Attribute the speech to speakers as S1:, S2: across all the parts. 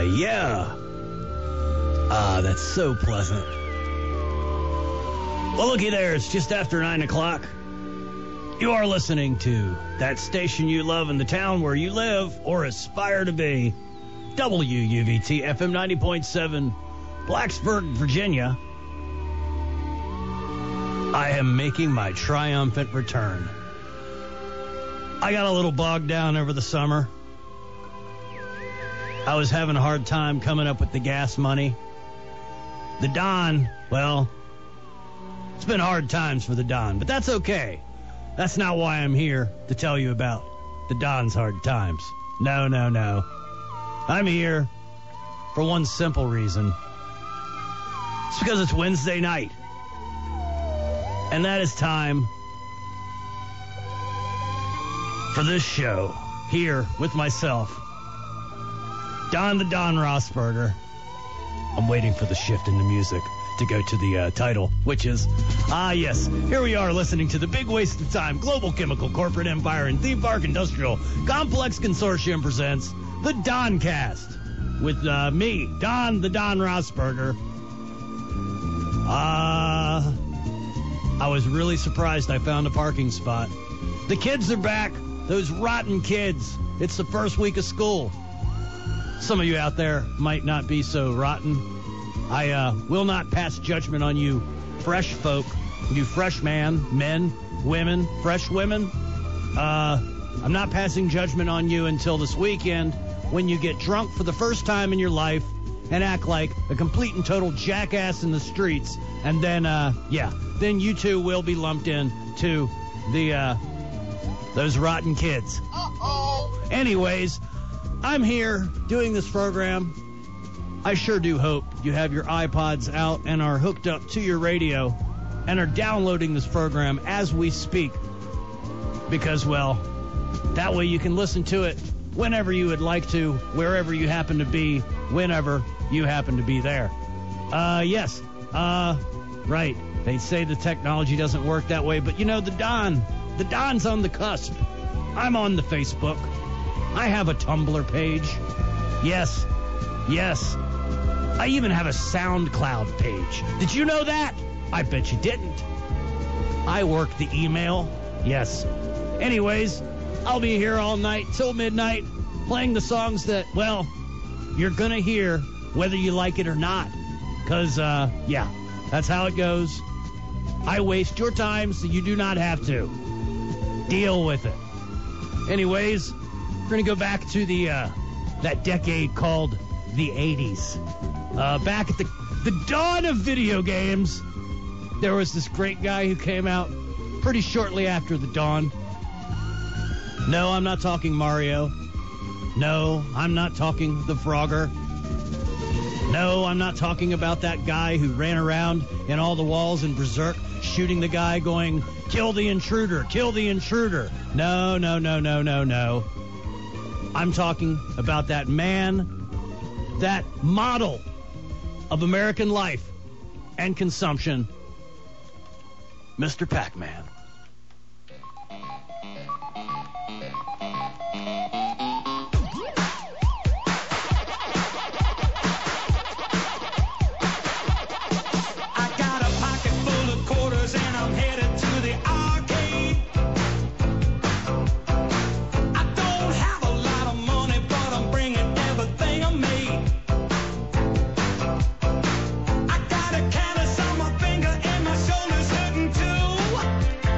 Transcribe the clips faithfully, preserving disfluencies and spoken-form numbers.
S1: yeah. Ah, that's so pleasant. Well, looky there. It's just after nine o'clock. You are listening to that station you love in the town where you live or aspire to be. W U V T F M ninety point seven, Blacksburg, Virginia. I am making my triumphant return. I got a little bogged down over the summer. I was having a hard time coming up with the gas money. The Don, well, it's been hard times for the Don, but that's okay. That's not why I'm here to tell you about the Don's hard times. No, no, no. I'm here for one simple reason. It's because it's Wednesday night. And that is time for this show here with myself, Don the Don Rossberger. I'm waiting for the shift in the music to go to the uh, title, which is, ah, yes, here we are listening to the Big Waste of Time Global Chemical Corporate Empire and Theme Park Industrial Complex Consortium presents the Doncast with uh, me, Don the Don Rossberger. Ah, uh, I was really surprised I found a parking spot. The kids are back, those rotten kids. It's the first week of school. Some of you out there might not be so rotten. I uh, will not pass judgment on you fresh folk, you fresh man, men, women, fresh women. Uh, I'm not passing judgment on you until this weekend when you get drunk for the first time in your life and act like a complete and total jackass in the streets. And then, uh, yeah, then you too will be lumped in to the, uh, those rotten kids. Uh-oh. Anyways, I'm here doing this program. I sure do hope you have your iPods out and are hooked up to your radio and are downloading this program as we speak. Because, well, that way you can listen to it whenever you would like to, wherever you happen to be, whenever you happen to be there. Uh, yes, uh, right. They say the technology doesn't work that way, but you know, the Don, the Don's on the cusp. I'm on the Facebook. I have a Tumblr page. Yes, yes. I even have a SoundCloud page. Did you know that? I bet you didn't. I work the email. Yes. Anyways, I'll be here all night till midnight playing the songs that, well, you're going to hear whether you like it or not. Because, uh, yeah, that's how it goes. I waste your time so you do not have to. Deal with it. Anyways, we're going to go back to the uh, that decade called the eighties. Uh, back at the, the dawn of video games, there was this great guy who came out pretty shortly after the dawn. No, I'm not talking Mario. No, I'm not talking the Frogger. No, I'm not talking about that guy who ran around in all the walls in Berserk, shooting the guy going, kill the intruder, kill the intruder. No, no, no, no, no, no. I'm talking about that man, that model of American life and consumption, Mister Pac-Man.
S2: I got a can of summer finger and my shoulders hurting too.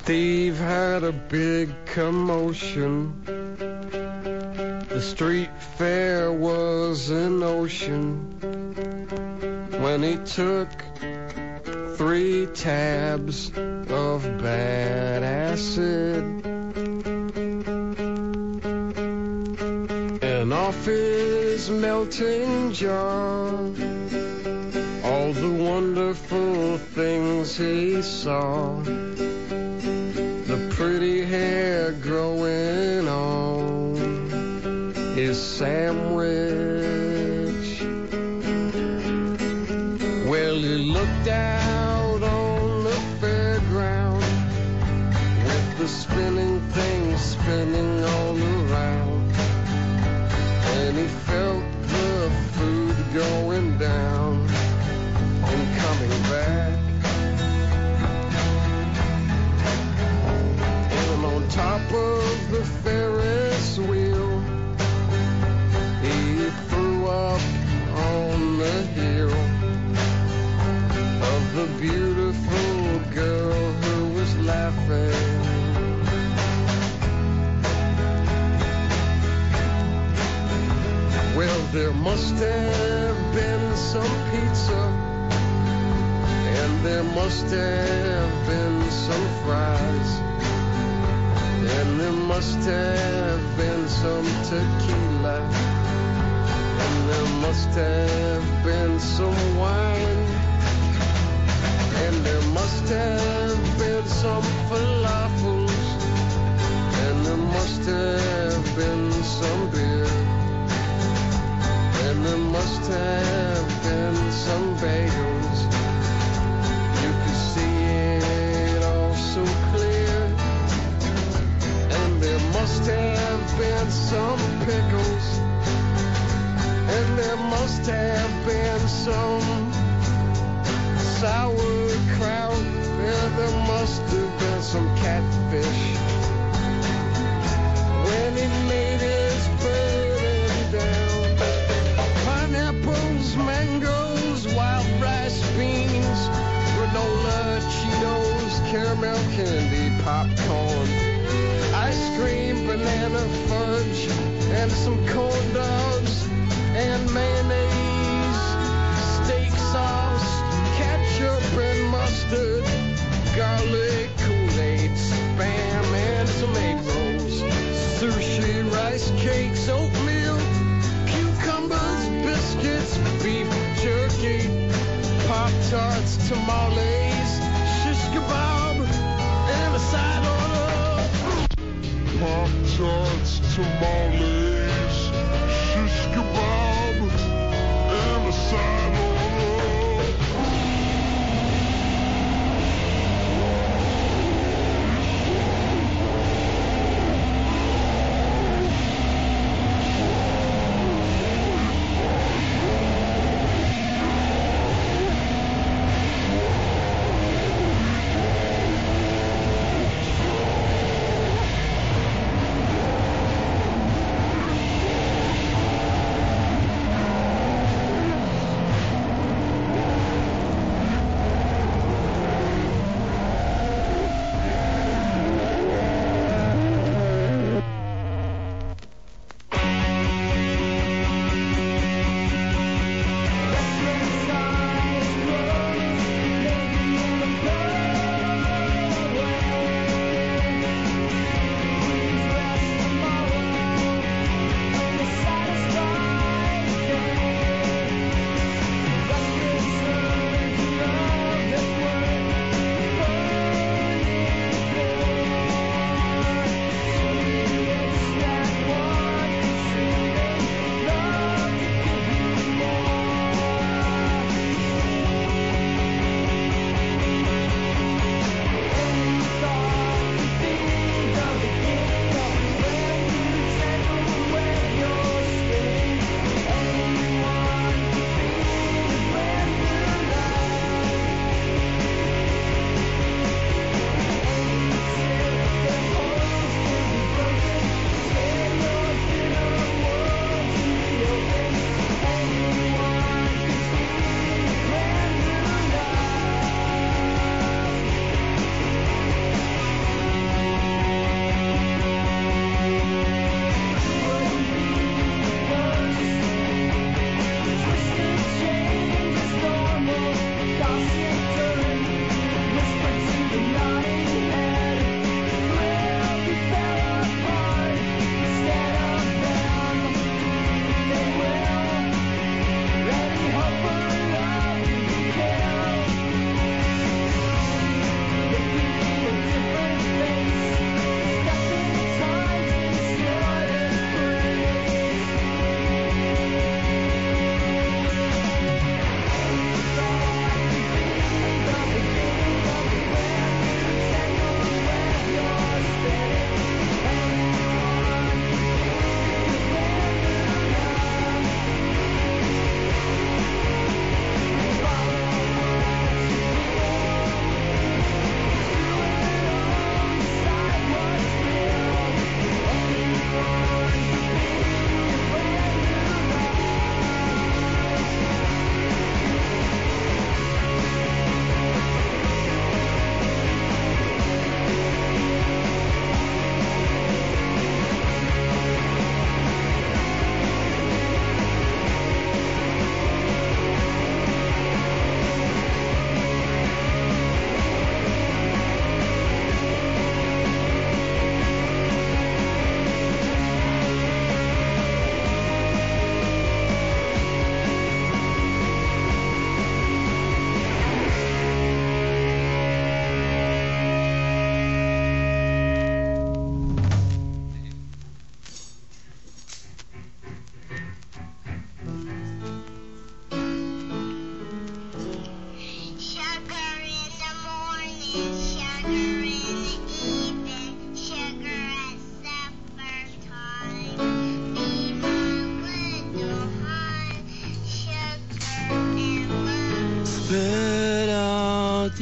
S2: Steve had a big commotion. The street fair was an ocean when he took three tabs of bad acid. And off his melting jaw, all the wonderful things he saw, the pretty hair growing on his sandwich. Well, he looked out on the fairground with the spinning things spinning all around, and he felt the food going down and coming back. And on top of the Ferris wheel, he threw up on the hill of the beautiful girl who was laughing. Well, there must have been some pizza, and there must have been some fries, and there must have been some tequila, and there must have been some wine, and there must have been some falafels, and there must have been some beer, and there must have been some bagels. You could see it all so clear. And there must have been some pickles, and there must have been some sauerkraut. Yeah, there must have been some catfish when he made his burden down. Pineapples, mangoes, wild rice beans, granola, Cheetos, caramel candy, popcorn, ice cream, banana fudge, and some corn dogs, and mayonnaise, steak sauce, ketchup and mustard, garlic, Kool-Aid, Spam, and some egg rolls, sushi, rice cakes, oatmeal, cucumbers, biscuits, beef jerky, Pop-Tarts, tamales, shish kebab, and a side order. Pop-Tarts, tamales, shish kebab, and a side order.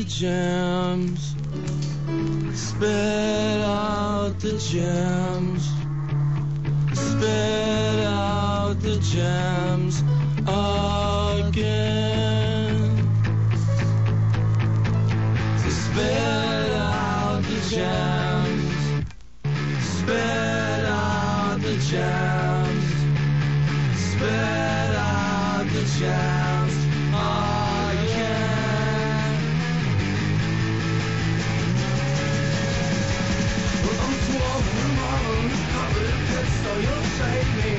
S2: the gems. Spit out the gems. Spit out the gems again. So spit out the gems. Spit out the gems. Spit out the gems again. Well, I'm swollen and marble, covered in piss, so you'll save me.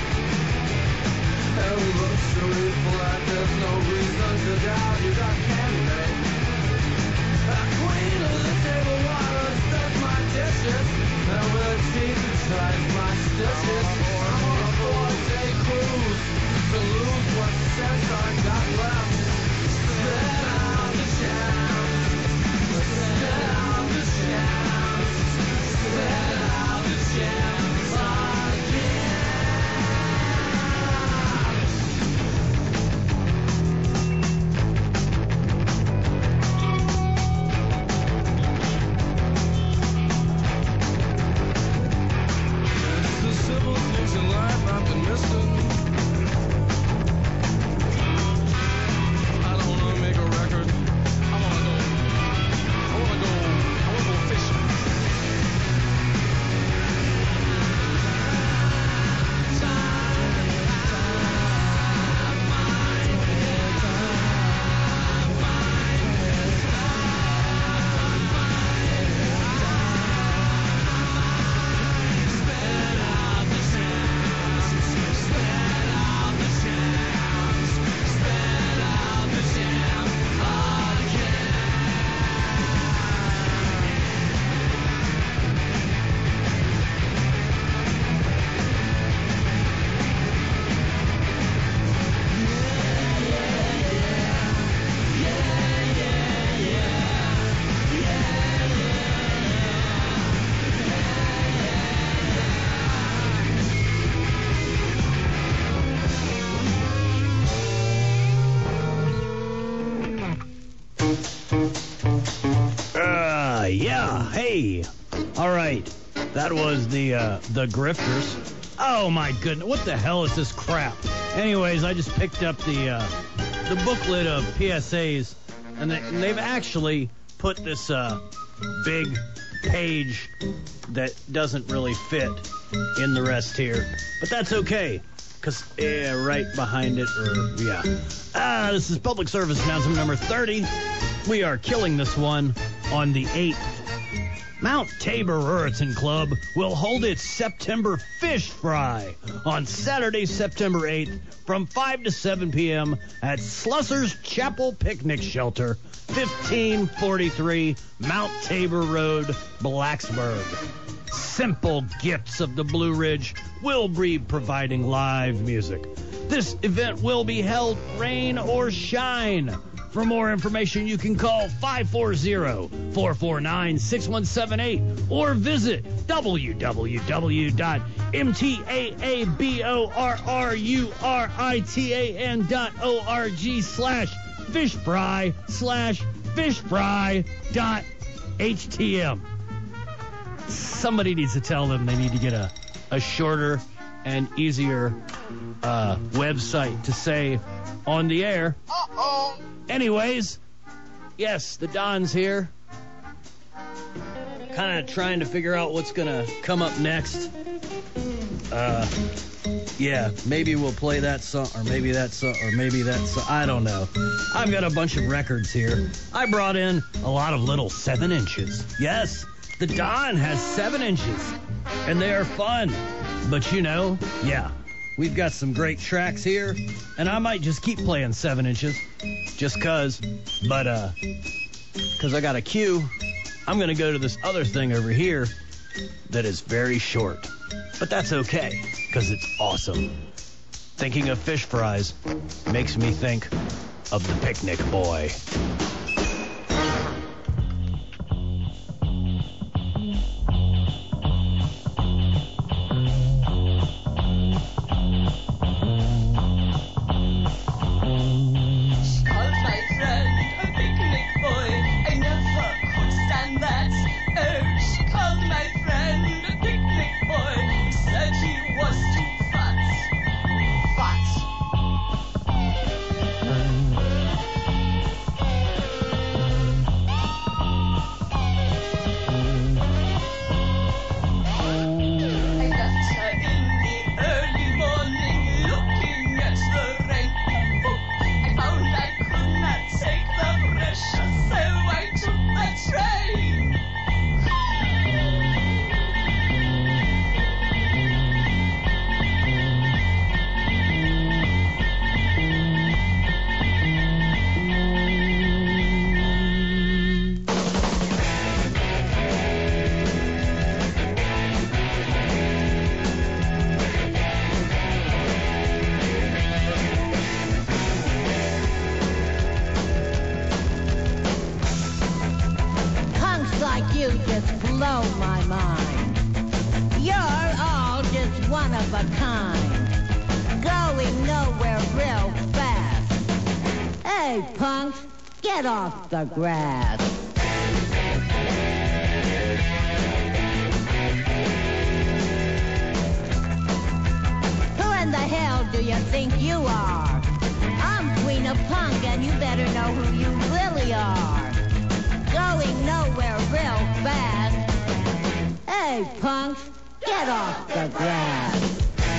S2: And we look so beautiful like there's no reason to doubt you got candy, babe. A queen of the table waters does my dishes. And with a teeth inside my stitches. I'm on a four-day cruise to lose what sense I got left. Spit out the gems. Spit out the gems. Spit out the gems again. It's the simple things in life I've been missing. I don't wanna make a record. I wanna go. I wanna go. I wanna go fishing.
S1: Uh, yeah, hey. All right. That was the uh, the Grifters. Oh, my goodness. What the hell is this crap? Anyways, I just picked up the uh, the booklet of P S As, and, they, and they've actually put this uh, big page that doesn't really fit in the rest here. But that's okay, because yeah, right behind it, or yeah. Ah, this is public service announcement number thirty. We are killing this one on the eighth. Mount Tabor Ruritan Club will hold its September Fish Fry on Saturday, September eighth from five to seven p.m. at Slusser's Chapel Picnic Shelter, fifteen forty-three Mount Tabor Road, Blacksburg. Simple Gifts of the Blue Ridge will be providing live music. This event will be held rain or shine. For more information, you can call five four zero, four four nine, six one seven eight or visit w w w dot m t a a b o r r u r i t a n dot org slash fish fry slash fish fry dot h t m. Somebody needs to tell them they need to get a, a shorter and easier uh, website to say on the air. Uh-oh. Anyways, yes, the Don's here. Kind of trying to figure out what's going to come up next. Uh, yeah, maybe we'll play that song, or maybe that song, or maybe that song. I don't know. I've got a bunch of records here. I brought in a lot of little seven inches. Yes, the Don has seven inches, and they are fun. But you know, yeah. We've got some great tracks here, and I might just keep playing seven inches, just cause. But uh, cause I got a cue, I'm gonna go to this other thing over here that is very short. But that's okay, cause it's awesome. Thinking of fish fries makes me think of the Picnic Boy.
S3: Called my friend a picnic boy. of a kind. Going nowhere real fast. Hey, punks, get off the grass. Who in the hell do you think you are? I'm Queen of Punk, and you better know who you really are. Going nowhere real fast. Hey, punks, get off the grass.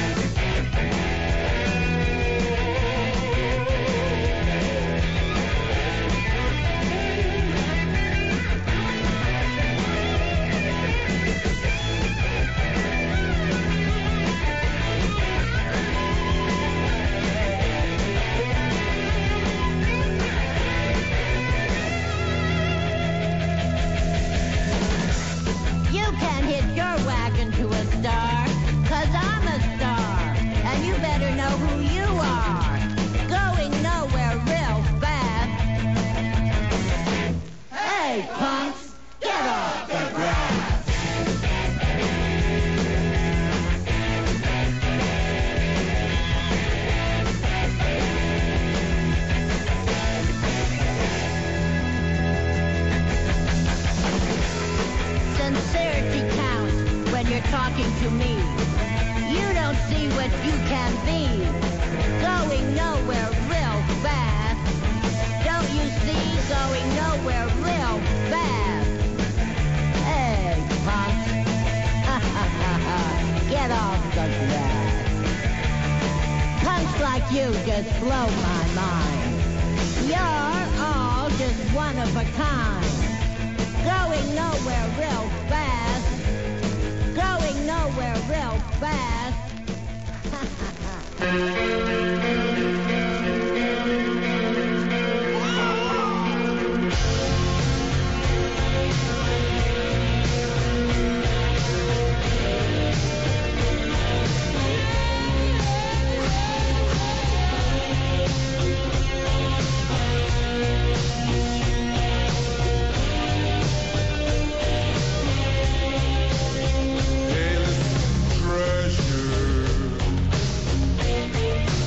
S3: Talking to me. You don't see what you can be. Going nowhere real fast. Don't you see? Going nowhere real fast. Hey, punk. Get off the grass. Punks like you just blow my mind. You're all just one of a kind. Going nowhere real fast. Going nowhere real fast.
S2: Treasure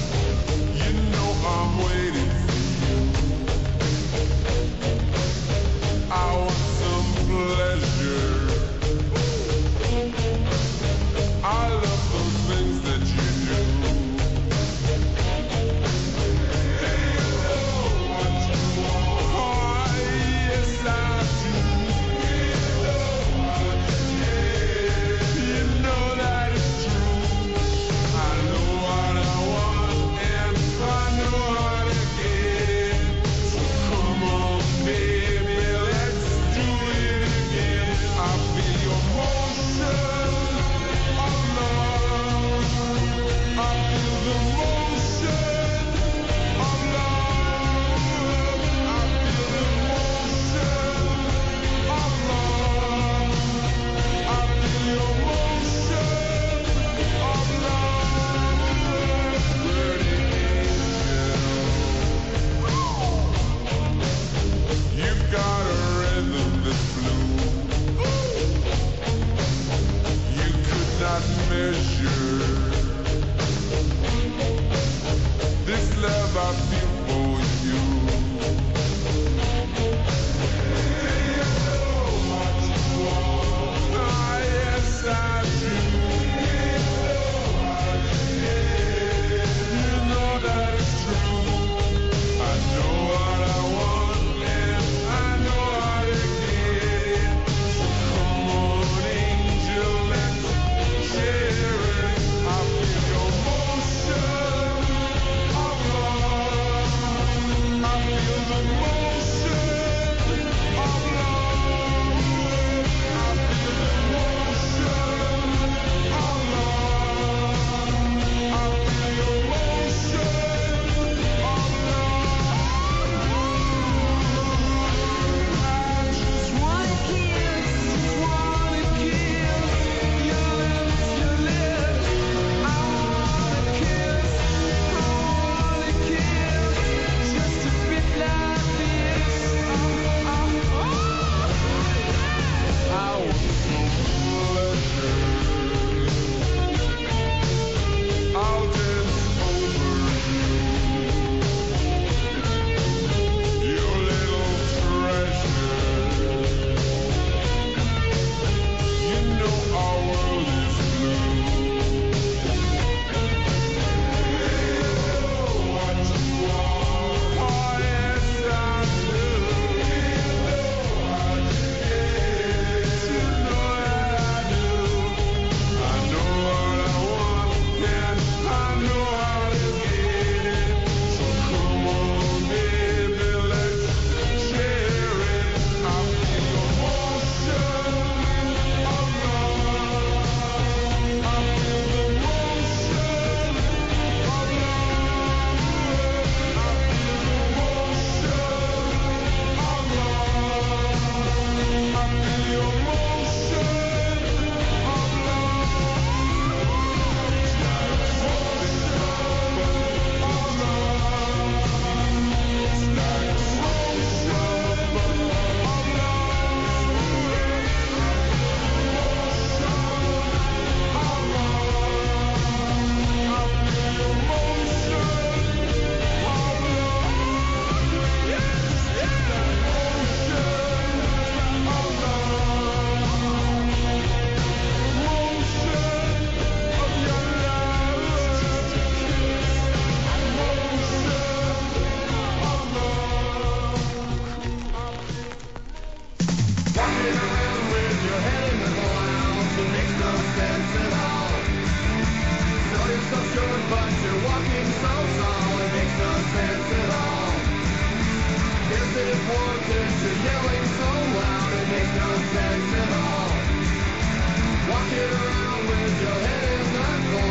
S2: importance. You're yelling so loud it makes no sense at all. Walking around with your head in the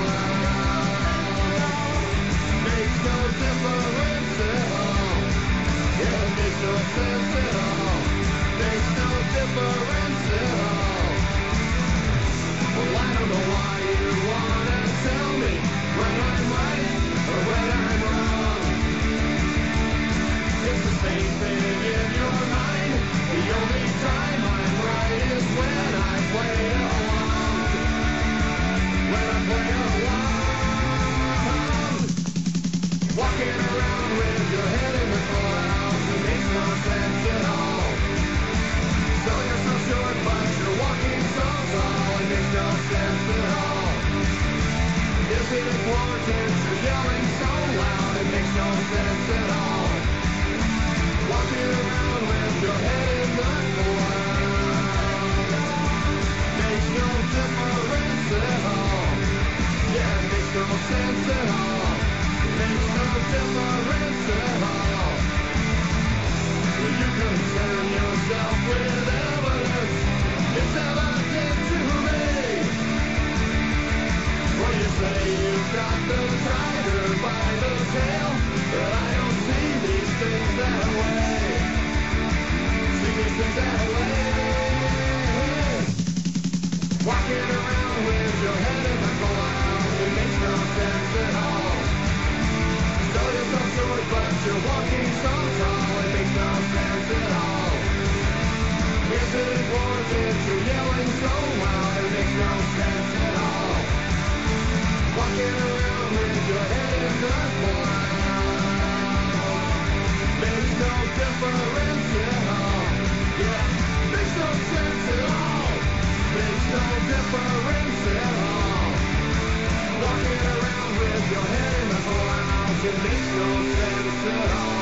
S2: clouds makes no difference at all. Yeah, it makes no sense at all. Makes no difference at all. Well, I don't know why you wanna tell me when I'm right or when I'm wrong. It's the same thing in your mind. The only time I'm right is when I play along. When I play along. Walking around with your head in the clouds, it makes no sense at all. So you're so short, but you're walking so tall, it makes no sense at all. Is it important? You're yelling so loud, it makes no sense at all. Walking around with your head in the clouds makes no difference at all. Yeah, it makes no sense at all. Makes no difference at all. Well, you concern yourself with evidence. It's evident to me. Well, you say you've got the tiger by the tail, but I don't see these things that way. See these things that way. Walking around with your head in the clouds, it makes no sense at all. So you're so short, but you're walking so tall, it makes no sense at all. Is it important? You're yelling so loud, it makes no sense at all. Walking around with your head in the clouds makes no difference at all. Yeah, makes no sense at all. Makes no difference at all. Walking around with your head in the clouds, it makes no sense at all.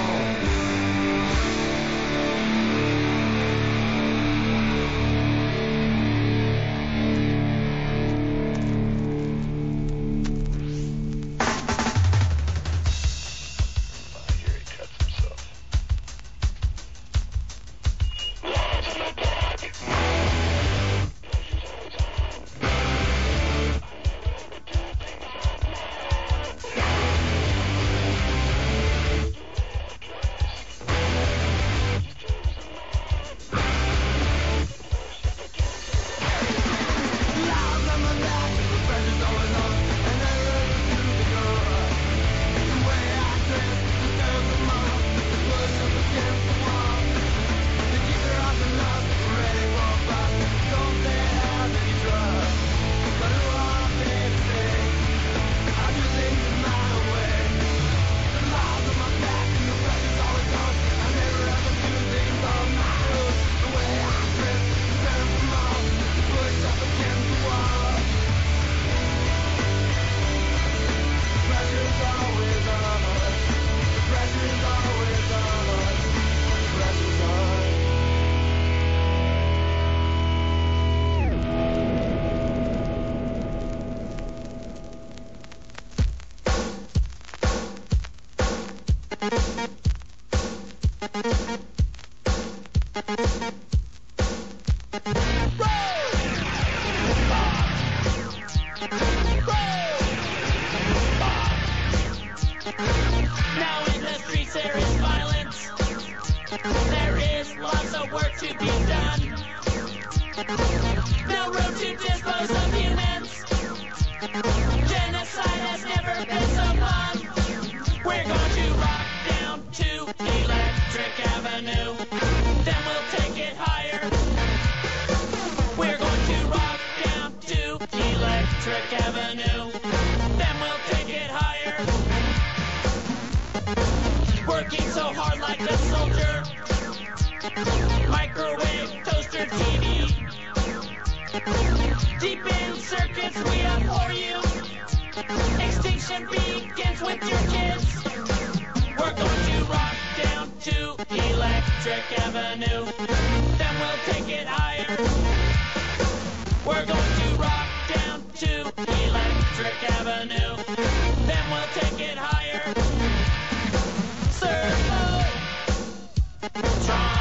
S4: Try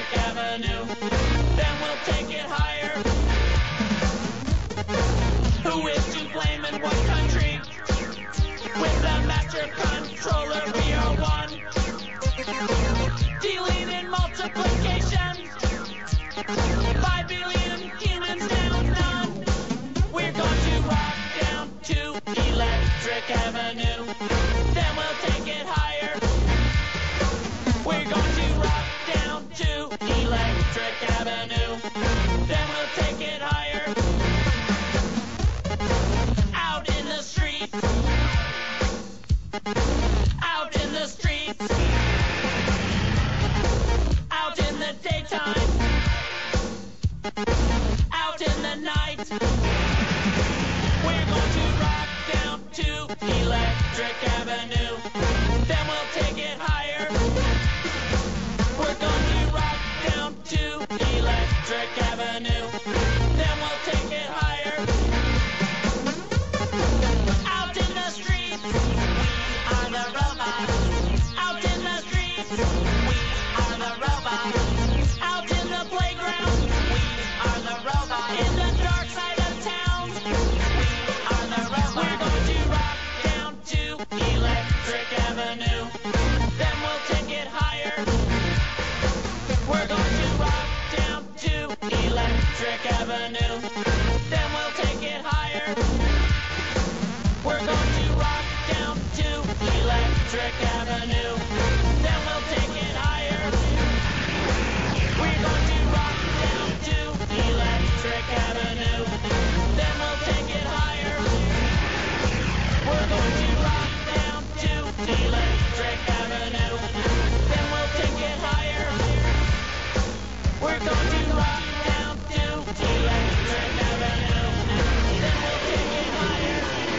S4: Electric Avenue. Then we'll take it higher. Who is to blame in what country? With the master controller, we are one. Dealing in multiplication. Five billion humans down none. We're going to rock down to Electric Avenue. Then we'll take it higher. We're going to rock down to Electric Avenue. Then we'll take it higher. Out in the streets. Out in the streets. Out in the daytime. Out in the night. We're going to rock down to Electric Avenue. Then we'll take it higher. We're going to rock down to Electric Avenue. Then we'll take it higher. Out in the streets, we are the robots. Out in the streets, we are the robots. Out in the playground, we are the robots. In the dark side of town, we are the robots. We're going to rock down to Electric Avenue. Then we'll take it higher. We're going to rock down to Electric Avenue. Then we'll take it higher. We're going to rock down to Electric Avenue. Then we'll take it higher. We're going to rock down to Electric Avenue. Then we'll take it higher. We're going to rock down to Electric Avenue. Then we'll take it higher. We're going to rock down to Electric Avenue. Then we'll take it higher.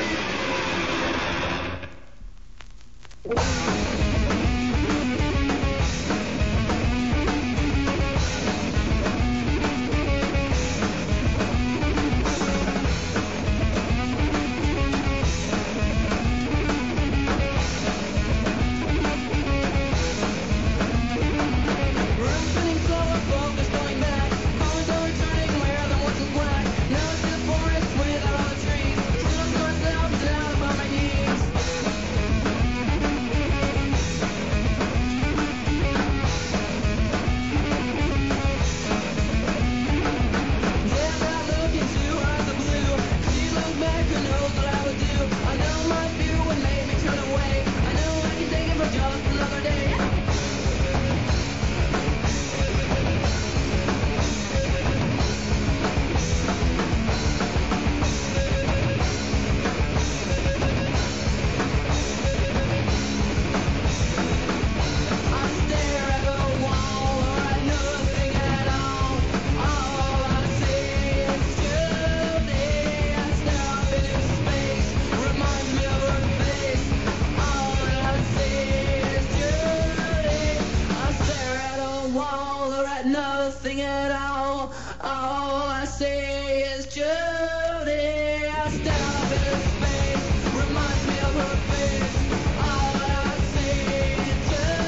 S4: Nothing at all. All I see is Judy. I stare up in her face. Reminds me of her face. All I see is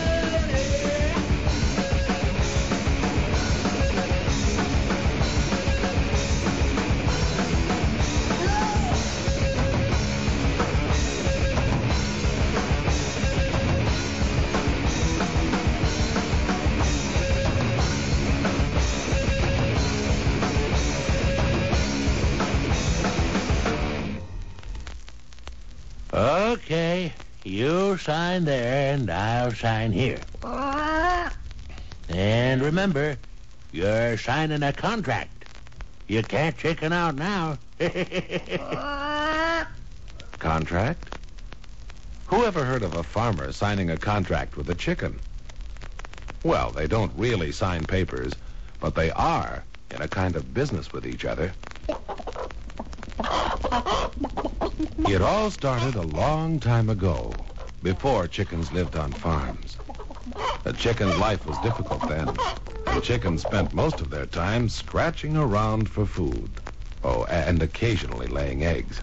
S5: Okay, you sign there and I'll sign here. And remember, you're signing a contract. You can't chicken out now.
S6: Contract? Who ever heard of a farmer signing a contract with a chicken? Well, they don't really sign papers, but they are in a kind of business with each other. It all started a long time ago, before chickens lived on farms. A chicken's life was difficult then, and chickens spent most of their time scratching around for food. Oh, and occasionally laying eggs.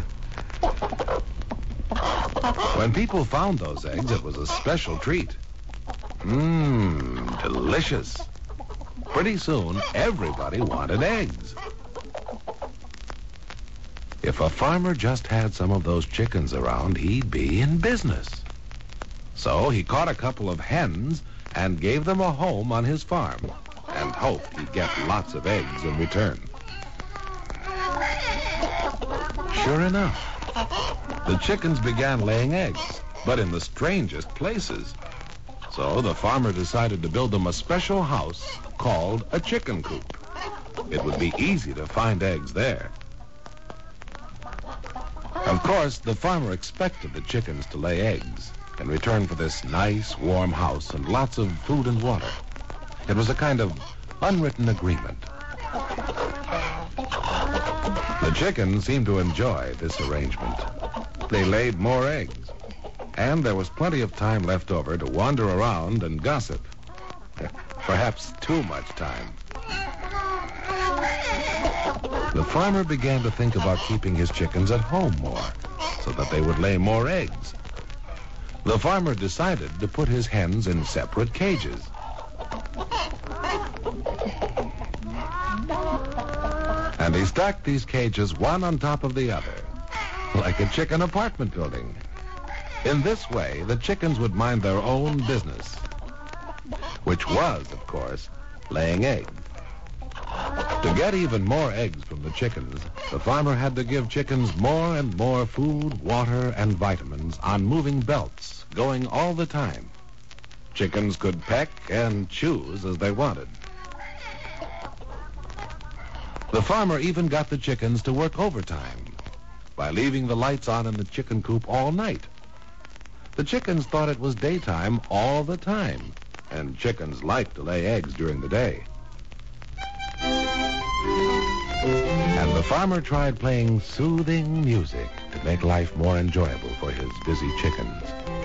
S6: When people found those eggs, it was a special treat. Mmm, delicious. pretty soon everybody wanted eggs. If a farmer just had some of those chickens around, he'd be in business. So he caught a couple of hens and gave them a home on his farm and hoped he'd get lots of eggs in return. Sure enough, the chickens began laying eggs, but in the strangest places. So the farmer decided to build them a special house called a chicken coop. It would be easy to find eggs there. Of course, the farmer expected the chickens to lay eggs in return for this nice, warm house and lots of food and water. It was a kind of unwritten agreement. The chickens seemed to enjoy this arrangement. They laid more eggs, and there was plenty of time left over to wander around and gossip. Perhaps too much time. The farmer began to think about keeping his chickens at home more, so that they would lay more eggs. The farmer decided to put his hens in separate cages. And he stacked these cages one on top of the other, like a chicken apartment building. In this way, the chickens would mind their own business, which was, of course, laying eggs. To get even more eggs from the chickens, the farmer had to give chickens more and more food, water, and vitamins on moving belts, going all the time. Chickens could peck and choose as they wanted. The farmer even got the chickens to work overtime by leaving the lights on in the chicken coop all night. The chickens thought it was daytime all the time, and chickens like to lay eggs during the day. And the farmer tried playing soothing music to make life more enjoyable for his busy chickens.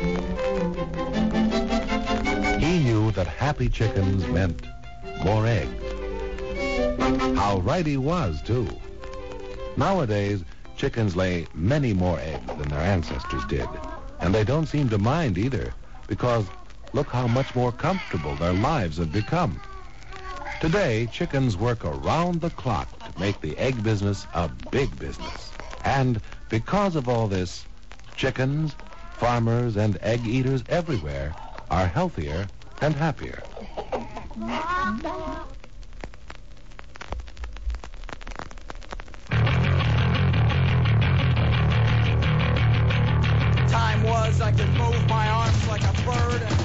S6: He knew that happy chickens meant more eggs. How right he was, too. Nowadays, chickens lay many more eggs than their ancestors did, and they don't seem to mind either, because look how much more comfortable their lives have become. Today, chickens work around the clock to make the egg business a big business. And because of all this, chickens, farmers, and egg eaters everywhere are healthier and happier.
S7: Time was I could move my arms like a bird and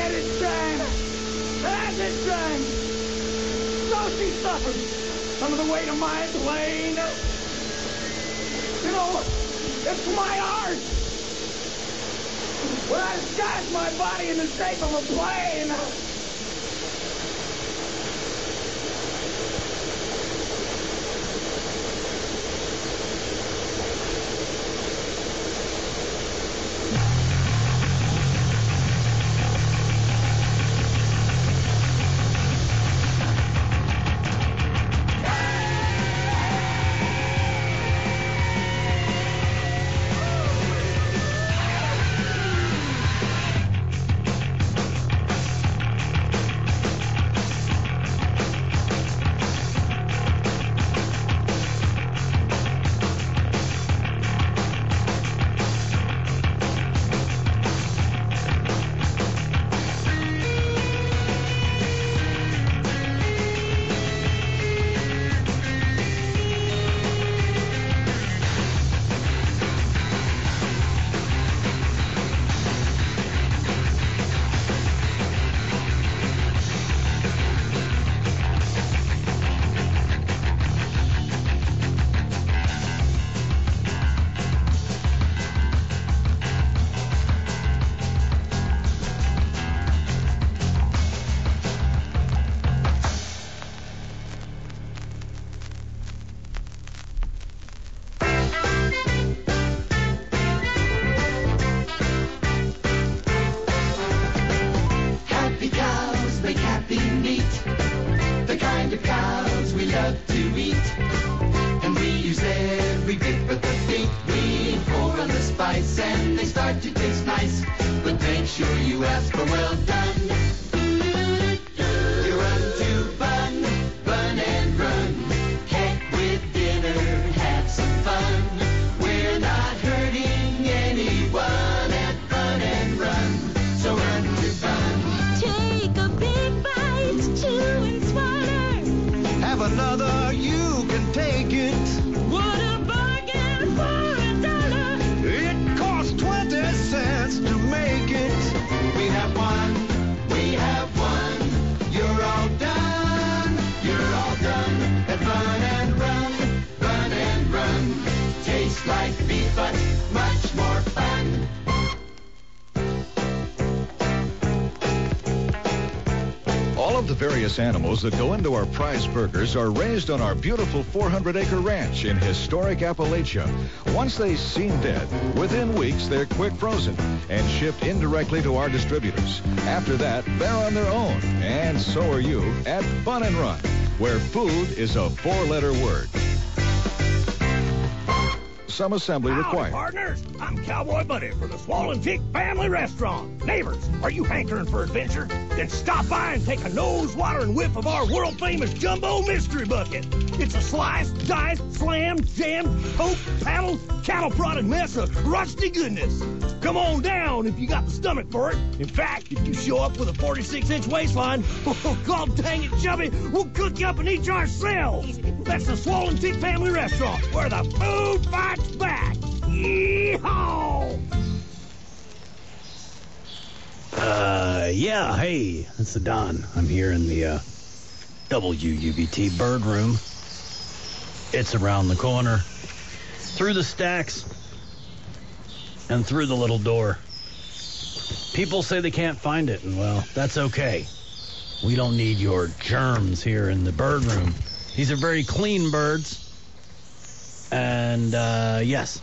S7: had it, Jane. Has it, Jane. So she suffered some of the weight of my plane. You know, it's my art. When I disguise my body in the shape of a plane.
S8: Various animals that go into our prize burgers are raised on our beautiful four hundred acre ranch in historic Appalachia. Once they seem dead, within weeks they're quick frozen and shipped indirectly to our distributors. After that, they're on their own, and so are you at Fun and Run, where food is a four-letter word. Some assembly
S9: Howdy,
S8: required.
S9: Partners, I'm Cowboy Buddy for the Swollen Cheek Family Restaurant. Neighbors, are you hankering for adventure? Then stop by and take a nose-watering whiff of our world-famous Jumbo Mystery Bucket. It's a sliced, diced, slammed, jammed, poked, paddled, cattle-prodded mess of rusty goodness. Come on down if you got the stomach for it. In fact, if you show up with a forty-six inch waistline, oh, God dang it, chubby, we'll cook you up and eat you ourselves. That's the Swollen Cheek Family Restaurant, where the food fights back. Yeehaw!
S1: Uh, yeah, hey, it's the Don. I'm here in the uh, W U B T Bird Room. It's around the corner, through the stacks, and through the little door. People say they can't find it, and well, that's okay. We don't need your germs here in the bird room. These are very clean birds. And, uh, yes.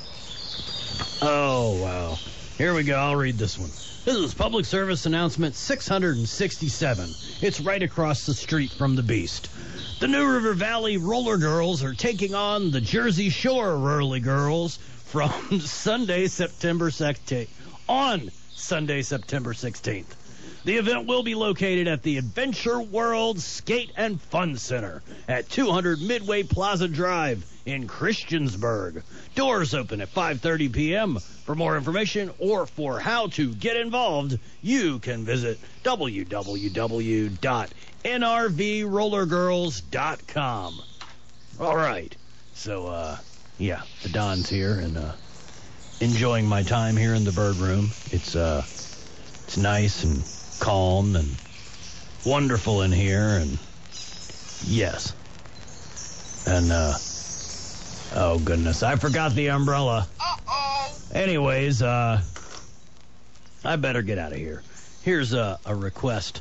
S1: Oh, wow. Here we go. I'll read this one. This is Public Service Announcement six hundred sixty-seven. It's right across the street from the Beast. The New River Valley Roller Girls are taking on the Jersey Shore Whirly Girls from Sunday, September sixteenth. On Sunday, September sixteenth. The event will be located at the Adventure World Skate and Fun Center at two hundred Midway Plaza Drive in Christiansburg. Doors open at five thirty p.m. For more information or for how to get involved, you can visit w w w dot n r v roller girls dot com. All right. So, uh, yeah, the Don's here and uh, enjoying my time here in the bird room. It's uh, it's nice and calm and wonderful in here, and yes. And, uh, oh, goodness, I forgot the umbrella.
S4: Uh-oh.
S1: Anyways, uh, I better get out of here. Here's a, a request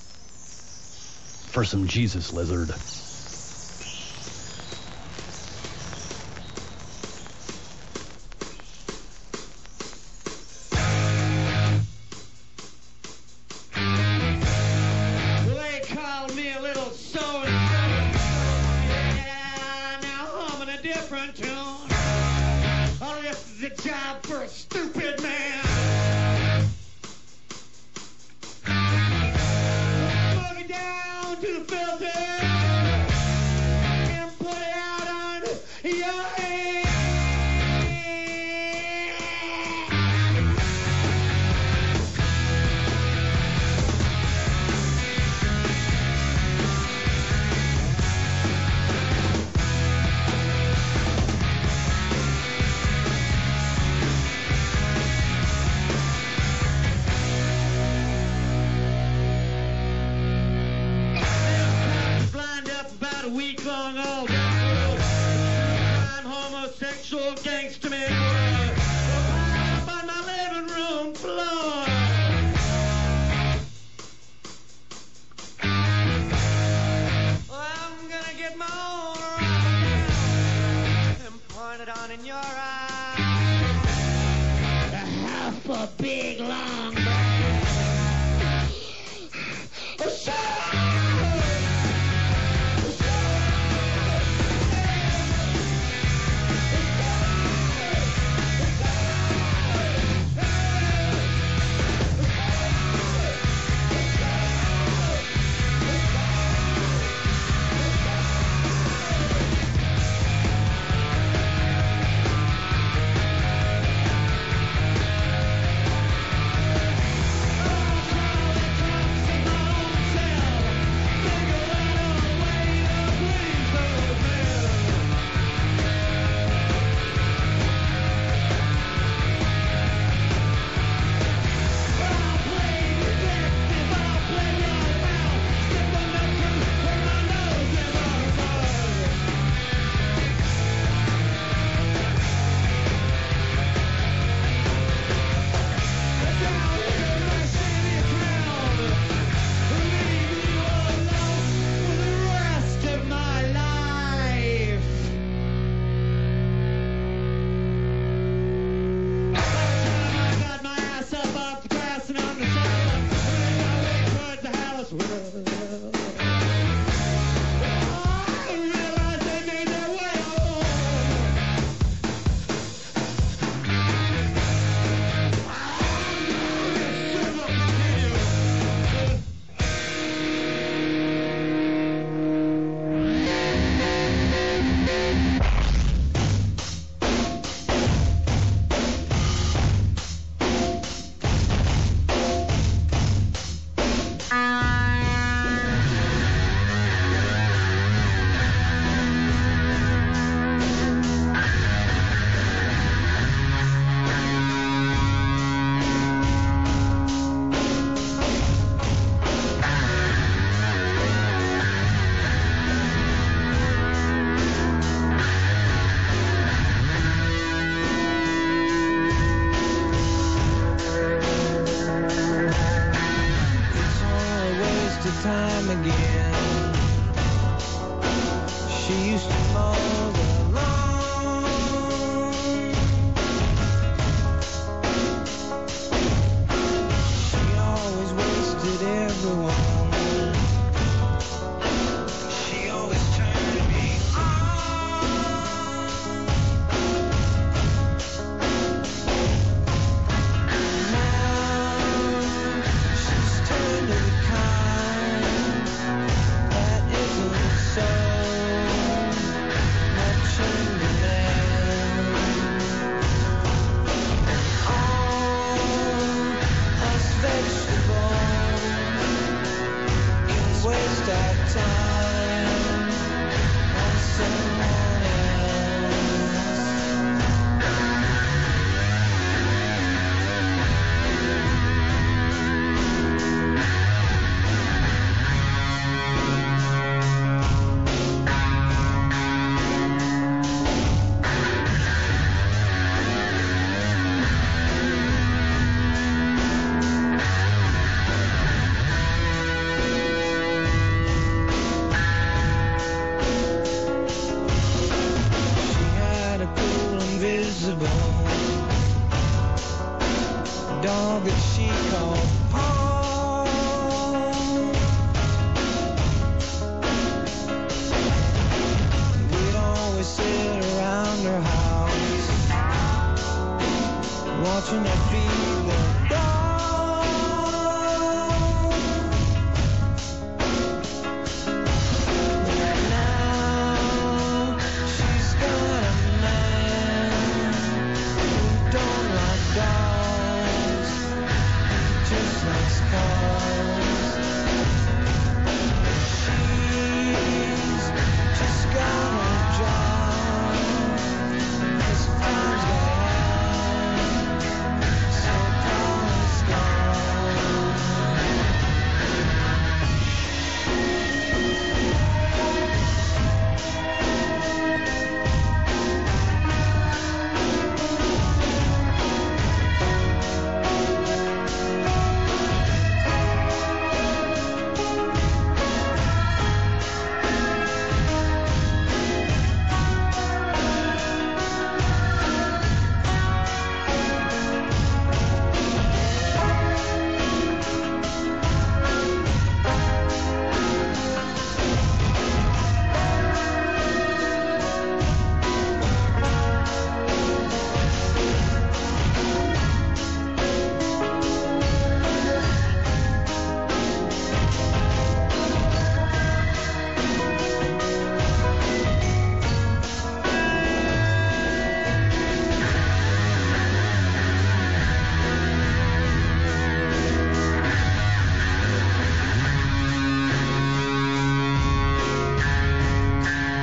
S1: for some Jesus Lizard.
S7: They called me a little so yeah, now humming a different tune. Oh, this is a job for a stupid man. Boogie down to the filter and put it out on your head. Lined up about a week long all I'm homosexual gangster man. Up on my living room floor. Well, I'm gonna get my own rocket and point it on in your eye. Half a big long time again. She used to mow the lawn. She always wasted everyone. She always turned me on. Now she's turned to the kind that isn't so much in demand. All us vegetables can waste our time.